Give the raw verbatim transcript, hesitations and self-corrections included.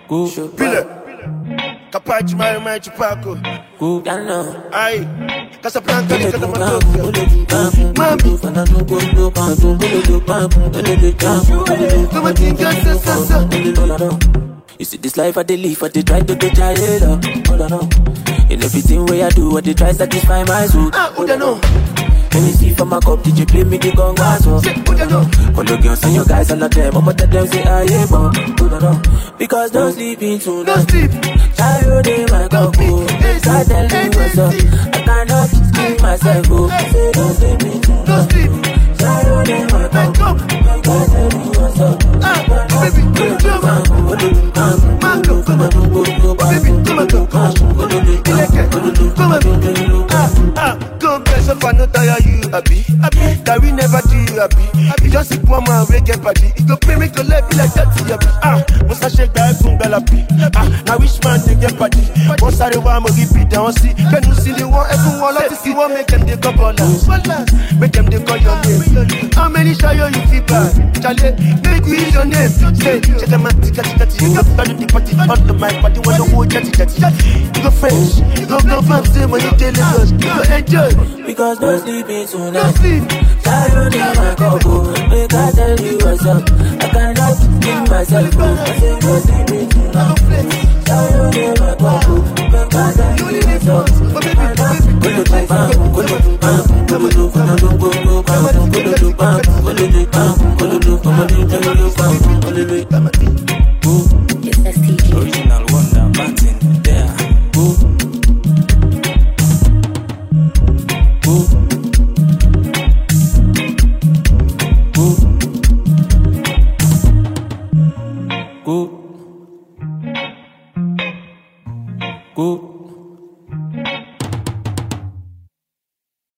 Pile, capace mai mai chupaco. Ai, Casablanca ni kata matokeo. Mami, kama tinga sasa. You see this life I dey live, I dey try to get it up. Hold on, no. In everything way I do, I dey try satisfy my soul. Ah, who don't know? Let me see from my cup, did you play me the congas? Who don't know? All the girls and your guys, all of them, I'm tell them say I am on. Hold on, no. Because don't sleep in tonight. Don't sleep. Child in my cup, oh. I tell you what's up. I cannot keep myself, oh. Say don't sleep in tonight. Don't sleep. Child in my cup, I tell you what's up. Ah, baby, come on. Mango, come on. Baby, come on. Come on. Ah, ah, come bless up and not tire you, happy. Happy, that we never do you happy. Happy, just sit one man, wake up, party. It go pay me to let me like that, happy. Ah, must I shake that from Bellapi? Ah, now which man they get party? Once I want to give it down, see. Can you see the one, everyone like to see one, make them they couple last. Make them they call your name. How many show you feel bad? Charlie, make we use your name. Say, check them out, tika tika tika. You got to the party, on the mic, party, when the whole chatty chatty. You go fresh, you go go fam, say when you tell us, you go enjoy. Because don't sleep in tonight. Don't sleep. Child in my cup, oh. Make I tell you what's up. I cannot keep myself, oh. I say don't sleep in tonight. Child in my cup, oh. Make I tell you what's up. But baby, baby, baby, It's S T G. Original Wonder Martin, there. Go. Go.